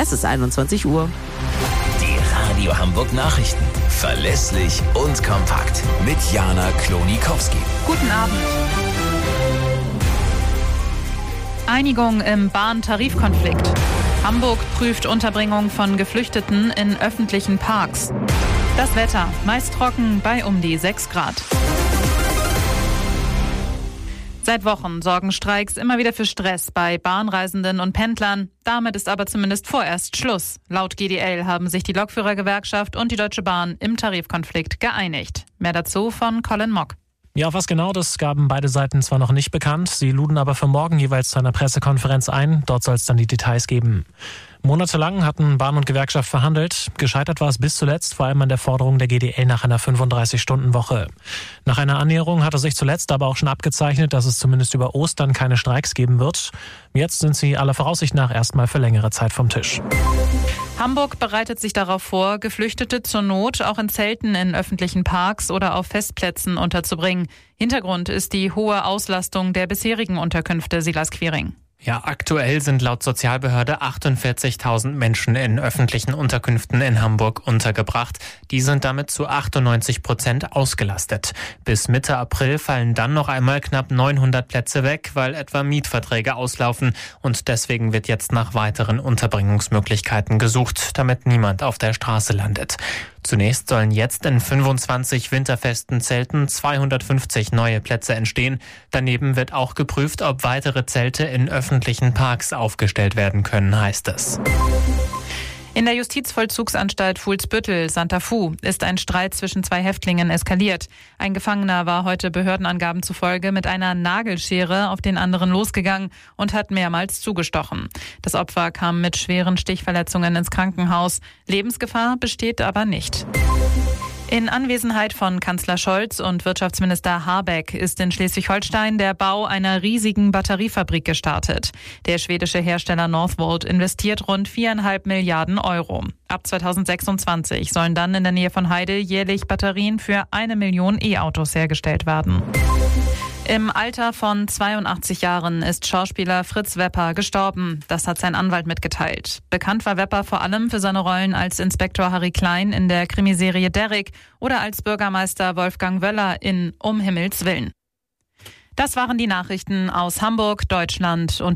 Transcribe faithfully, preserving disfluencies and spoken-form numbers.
Es ist einundzwanzig Uhr. Die Radio Hamburg Nachrichten. Verlässlich und kompakt. Mit Jana Klonikowski. Guten Abend. Einigung im Bahntarifkonflikt. Hamburg prüft Unterbringung von Geflüchteten in öffentlichen Parks. Das Wetter, meist trocken bei um die sechs Grad. Seit Wochen sorgen Streiks immer wieder für Stress bei Bahnreisenden und Pendlern. Damit ist aber zumindest vorerst Schluss. Laut G D L haben sich die Lokführergewerkschaft und die Deutsche Bahn im Tarifkonflikt geeinigt. Mehr dazu von Colin Mock. Ja, auf was genau, das gaben beide Seiten zwar noch nicht bekannt. Sie luden aber für morgen jeweils zu einer Pressekonferenz ein. Dort soll es dann die Details geben. Monatelang hatten Bahn und Gewerkschaft verhandelt. Gescheitert war es bis zuletzt, vor allem an der Forderung der G D L nach einer fünfunddreißig-Stunden-Woche. Nach einer Annäherung hatte sich zuletzt aber auch schon abgezeichnet, dass es zumindest über Ostern keine Streiks geben wird. Jetzt sind sie aller Voraussicht nach erstmal für längere Zeit vom Tisch. Hamburg bereitet sich darauf vor, Geflüchtete zur Not auch in Zelten in öffentlichen Parks oder auf Festplätzen unterzubringen. Hintergrund ist die hohe Auslastung der bisherigen Unterkünfte, Silas Quiring. Ja, aktuell sind laut Sozialbehörde achtundvierzigtausend Menschen in öffentlichen Unterkünften in Hamburg untergebracht. Die sind damit zu achtundneunzig Prozent ausgelastet. Bis Mitte April fallen dann noch einmal knapp neunhundert Plätze weg, weil etwa Mietverträge auslaufen. Und deswegen wird jetzt nach weiteren Unterbringungsmöglichkeiten gesucht, damit niemand auf der Straße landet. Zunächst sollen jetzt in fünfundzwanzig winterfesten Zelten zweihundertfünfzig neue Plätze entstehen. Daneben wird auch geprüft, ob weitere Zelte in öffentlichen Parks aufgestellt werden können, heißt es. In der Justizvollzugsanstalt Fuhlsbüttel, Santa Fu, ist ein Streit zwischen zwei Häftlingen eskaliert. Ein Gefangener war heute Behördenangaben zufolge mit einer Nagelschere auf den anderen losgegangen und hat mehrmals zugestochen. Das Opfer kam mit schweren Stichverletzungen ins Krankenhaus. Lebensgefahr besteht aber nicht. In Anwesenheit von Kanzler Scholz und Wirtschaftsminister Habeck ist in Schleswig-Holstein der Bau einer riesigen Batteriefabrik gestartet. Der schwedische Hersteller Northvolt investiert rund viereinhalb Milliarden Euro. Ab zweitausendsechsundzwanzig sollen dann in der Nähe von Heide jährlich Batterien für eine Million E-Autos hergestellt werden. Im Alter von zweiundachtzig Jahren ist Schauspieler Fritz Wepper gestorben. Das hat sein Anwalt mitgeteilt. Bekannt war Wepper vor allem für seine Rollen als Inspektor Harry Klein in der Krimiserie Derrick oder als Bürgermeister Wolfgang Wöller in Um Himmels Willen. Das waren die Nachrichten aus Hamburg, Deutschland und